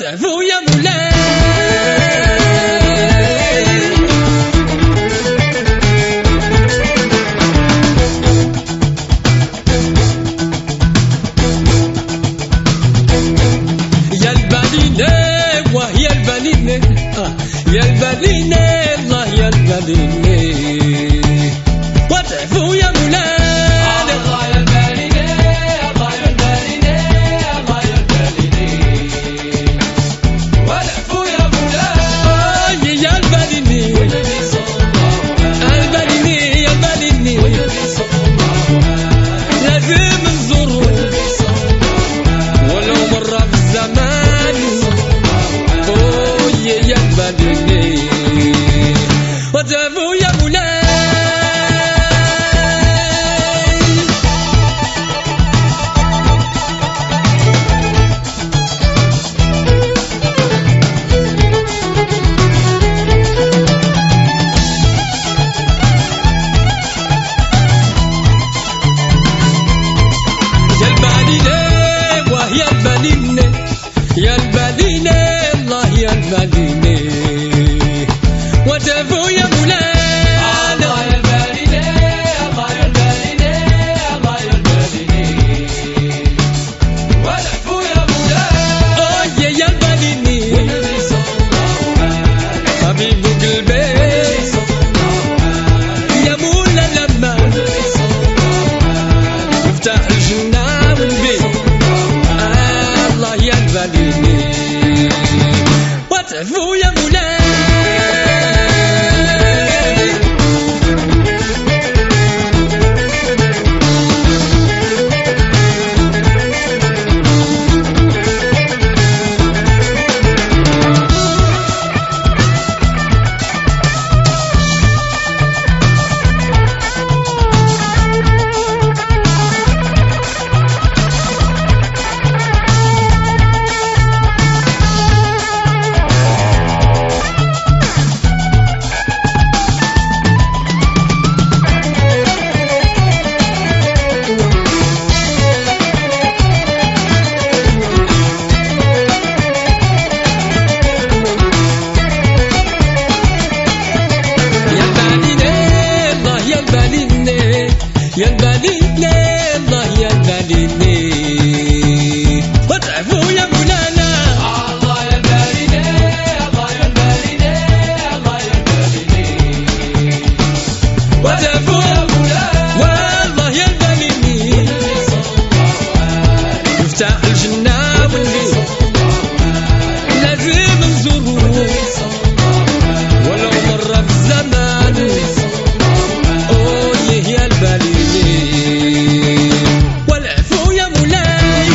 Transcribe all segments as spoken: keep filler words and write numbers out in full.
وتعفو يا مولاي. يا البالينة وهي البالينة يا البالينة الله يا البالينة وتعفو يا مولاي. وتعفو يا مولاي. يا البالينة وهي البالينة يا البالينة الله يا البالينة وتعفو يا مولاي. الله يا البالينة الله يا البالينة الله يا البالينة وتعفو يا مولاي. يا يا البالينة حبيب قلبي يا مولا لما مفتاح الجنة والبيت الله يا البالينة وتعفو يا مولاي. يا البالينة الله يا البالينة وتعفو يا مولانا. الله يا البالينة الله يا البالينة الله يا البالينة وتعفو يا مولانا. والله يا البالينة مفتاح الجنة واللي لازم نزوروه ولو مرة في الزمان. اوه يا البالينة والعفو يا مولاي.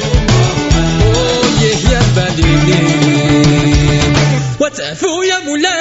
وتعفو يا مولاي.